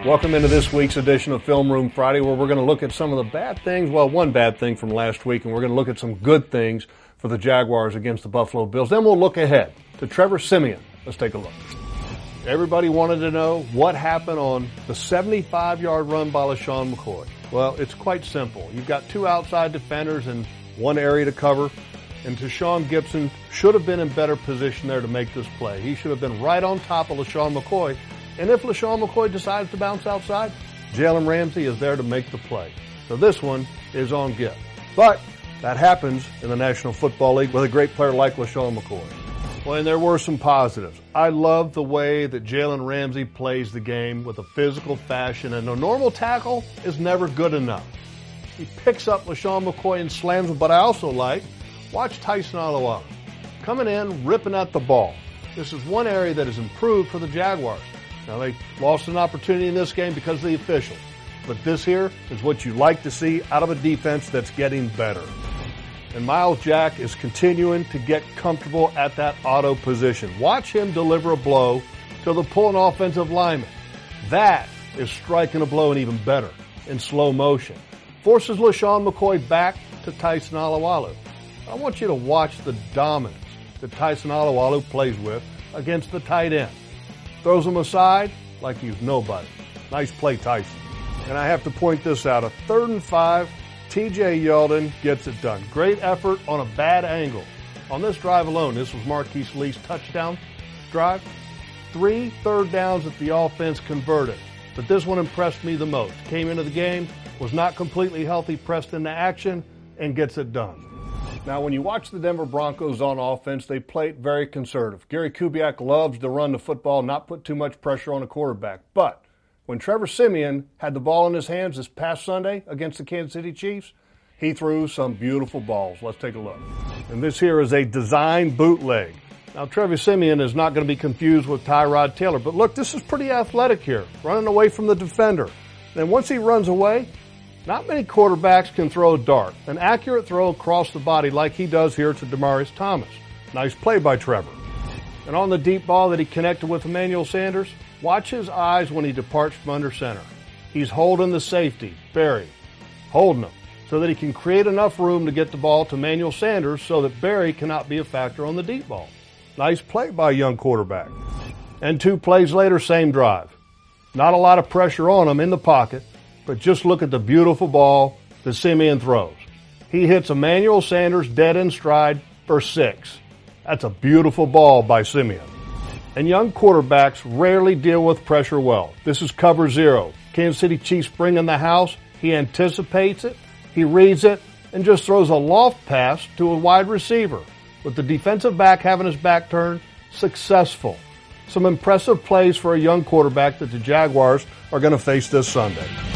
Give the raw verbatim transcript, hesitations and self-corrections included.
Welcome into this week's edition of Film Room Friday, where we're going to look at some of the bad things, well, one bad thing from last week, and we're going to look at some good things for the Jaguars against the Buffalo Bills. Then we'll look ahead to Trevor Siemian. Let's take a look. Everybody wanted to know what happened on the seventy-five-yard run by LeSean McCoy. Well, it's quite simple. You've got two outside defenders and one area to cover, and Tashaun Gipson should have been in better position there to make this play. He should have been right on top of LeSean McCoy. And if LeSean McCoy decides to bounce outside, Jalen Ramsey is there to make the play. So this one is on Gip. But that happens in the National Football League with a great player like LeSean McCoy. Well, and there were some positives. I love the way that Jalen Ramsey plays the game with a physical fashion, and a normal tackle is never good enough. He picks up LeSean McCoy and slams him, but I also like, watch Tyson Alualu coming in, ripping at the ball. This is one area that has improved for the Jaguars. Now, they lost an opportunity in this game because of the officials. But this here is what you like to see out of a defense that's getting better. And Myles Jack is continuing to get comfortable at that auto position. Watch him deliver a blow to the pulling offensive lineman. That is striking a blow and even better in slow motion. Forces LeSean McCoy back to Tyson Alualu. I want you to watch the dominance that Tyson Alualu plays with against the tight end. Throws him aside like he's nobody. Nice play, Tyson. And I have to point this out. A third and five, T J Yeldon gets it done. Great effort on a bad angle. On this drive alone, this was Marquise Lee's touchdown drive. Three third downs that the offense converted. But this one impressed me the most. Came into the game, was not completely healthy, pressed into action, and gets it done. Now, when you watch the Denver Broncos on offense, they play it very conservative. Gary Kubiak loves to run the football, not put too much pressure on a quarterback. But when Trevor Siemian had the ball in his hands this past Sunday against the Kansas City Chiefs, he threw some beautiful balls. Let's take a look. And this here is a design bootleg. Now, Trevor Siemian is not going to be confused with Tyrod Taylor. But look, this is pretty athletic here, running away from the defender. Then once he runs away, not many quarterbacks can throw a dart, an accurate throw across the body like he does here to Demaryius Thomas. Nice play by Trevor. And on the deep ball that he connected with Emmanuel Sanders, watch his eyes when he departs from under center. He's holding the safety, Barry, holding him, so that he can create enough room to get the ball to Emmanuel Sanders so that Barry cannot be a factor on the deep ball. Nice play by a young quarterback. And two plays later, same drive. Not a lot of pressure on him in the pocket. But just look at the beautiful ball that Siemian throws. He hits Emmanuel Sanders dead in stride for six. That's a beautiful ball by Siemian. And young quarterbacks rarely deal with pressure well. This is cover zero. Kansas City Chiefs bring in the house. He anticipates it, he reads it, and just throws a loft pass to a wide receiver. With the defensive back having his back turned, successful. Some impressive plays for a young quarterback that the Jaguars are going to face this Sunday.